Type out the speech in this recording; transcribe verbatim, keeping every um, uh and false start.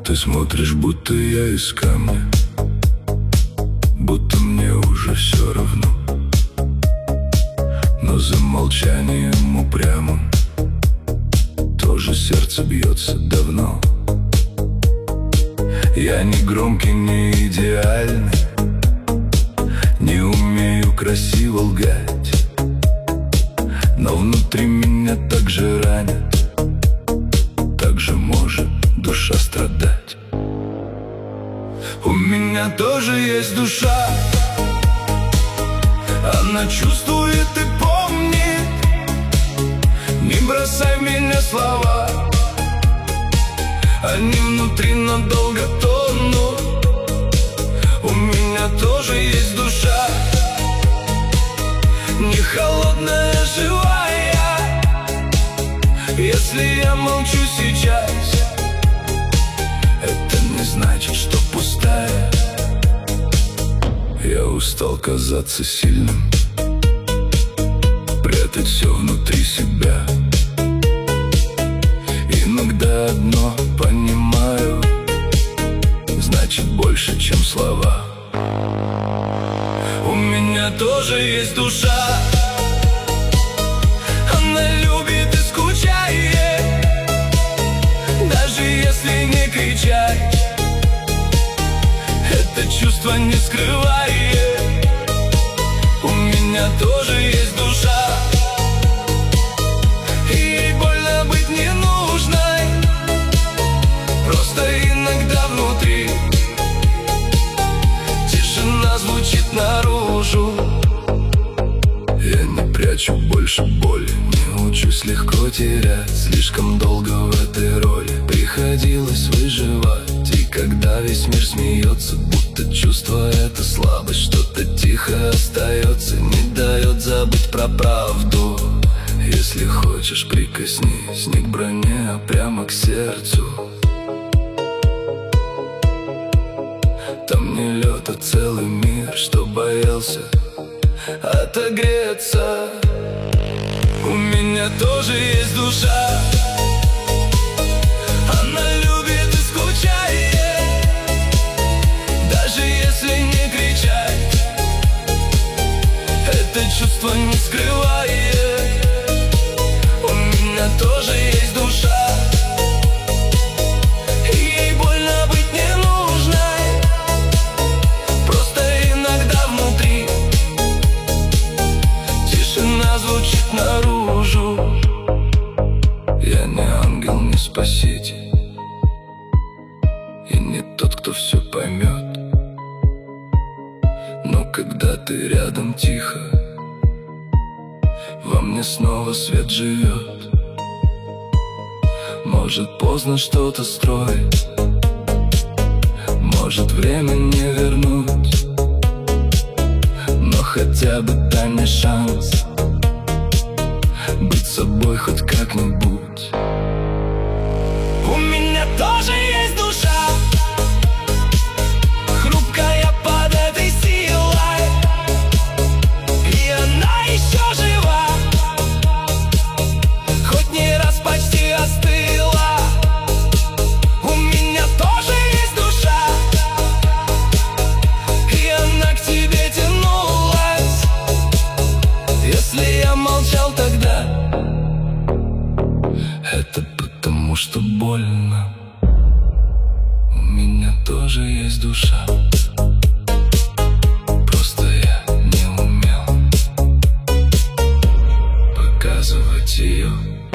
Ты смотришь, будто я из камня, будто мне уже все равно. Но за молчанием упрямым тоже сердце бьется давно. Я не громкий, не идеальный, не умею красиво лгать, но внутри меня так же ранит, так же может душа страдать. У меня тоже есть душа, она чувствует и помнит. Не бросай в меня слова, они внутри надолго тонут. У меня тоже есть душа, не холодная, живая. Если я молчу сейчас, это не значит, что пустая. Я устал казаться сильным, прятать все внутри себя. Иногда одно понимаю, значит больше, чем слова. У меня тоже есть душа, она любит и скучает, даже если не кричать. Это чувство не скрывает. У меня тоже есть душа, и ей больно быть не нужной. Просто иногда внутри тишина звучит наружу. Я не прячу больше боли, не учусь легко терять. Слишком долго в этой роли приходилось выживать. И когда весь мир смеется, будто чувство это слабость, что-то тихо остается, не дает забыть про правду. Если хочешь, прикоснись не к броне, а прямо к сердцу. Там не лед, а целый мир, что боялся отогреться. У меня тоже есть душа, она любит и скучает, даже если не кричать. Это чувство не скрывает. У меня тоже есть душа, и ей больно быть не нужной. Просто иногда внутри тишина звучит наружу. Я не ангел, не спаситель, и не тот, кто все поймет. Но когда ты рядом тихо, во мне снова свет живет. Может поздно что-то строить, может время не вернуть, но хотя бы дай мне шанс быть собой хоть как-нибудь. У меня тоже есть душа, хрупкая под этой силой, и она еще жива, хоть не раз почти остыла. У меня тоже есть душа, и она к тебе тянулась. Если я молчал тогда, это потому что больно. У меня тоже есть душа, просто я не умел показывать ее.